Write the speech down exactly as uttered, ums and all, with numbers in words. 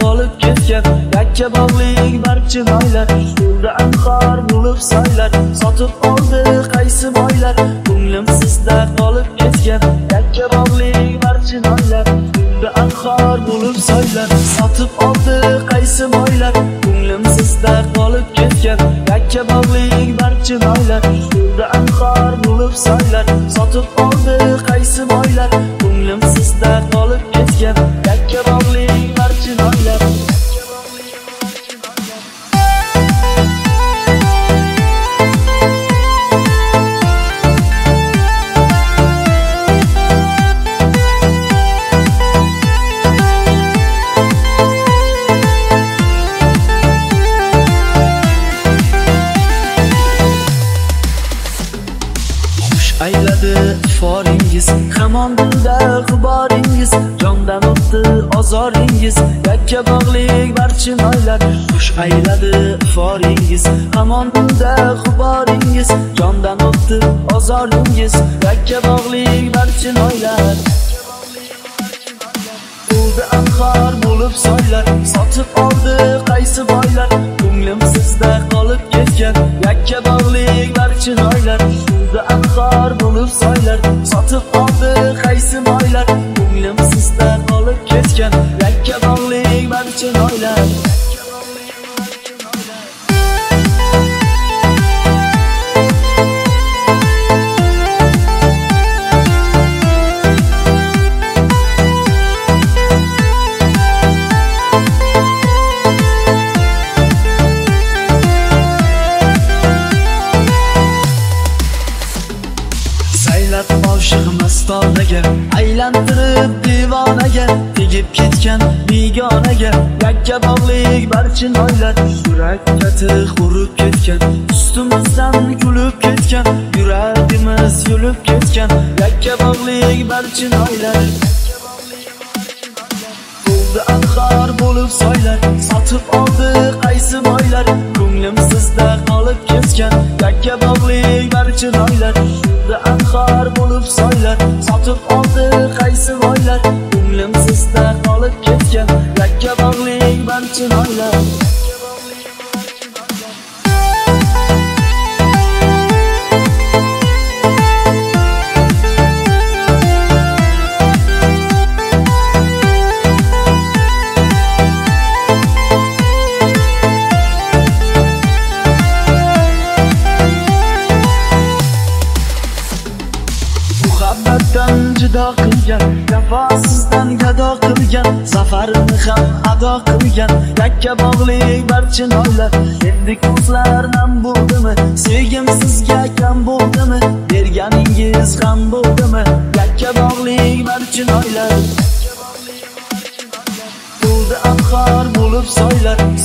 qolib ketgan yakka bog'lik barcha noylar yo'lda anhor bo'lib soylar sotib oldi qaysi boylar ko'nglim sizda qolib ketgan yakka bog'lik barcha noylar yo'lda anhor bo'lib soylar sotib oldi qaysi boylar ko'nglim sizda qolib ketgan yakka bog'lik barcha noylar yo'lda anhor bo'lib soylar sotib oldi qaysi boylar ko'nglim sizda qolib ketgan yakka bog'lik barcha noylar ayladi foringiz hamon dilda g'uboringiz jondan o'tdi ozoringiz yakka bog'lik barcha noylar xush ayladi foringiz hamon dilda g'uboringiz jondan o'tdi ozoringiz yakka bog'lik barcha noylar bo'ldi anhor bo'lib soylar sotib oldi qaysi boylar ko'nglim sizda qolib ketgan yakka bog'lik barcha noylar bo'ldi anhor bo'lib soylar sotib oldi qaysi boylar ko'nglim sizda qolib ketgan yakka bog'lik barcha noylar oshiq mastonaga aylantirib divonaga tegib ketgan begonaga yakka bog'lik barcha noylar yurakka tig' urib ketgan ustimizdan kulib ketgan yuragimiz yulib ketgan yakka bog'lik barcha noylar bo'ldi anhor bo'lib soylar sotib oldi qaysi boylar ko'nglim sizda qolib ketgan yakka bog'lik barcha noylar bo'ldi anhor bo'lib soylar sotib oldi qaysi boylar ko'nglim sizda qolib ketgan yakka bog'lik barcha noylar muhabbatdan judo qilgan vafosizdan gado qilgan zafarini ham ado qilgan yakka bog'lik barcha noylar endi ko'zlar nam bo'ldimi sevgim sizga kam bo'ldimi berganingiz ham bo'ldimi yakka bog'lik barcha noylar bo'ldi anhor bo'lib soylar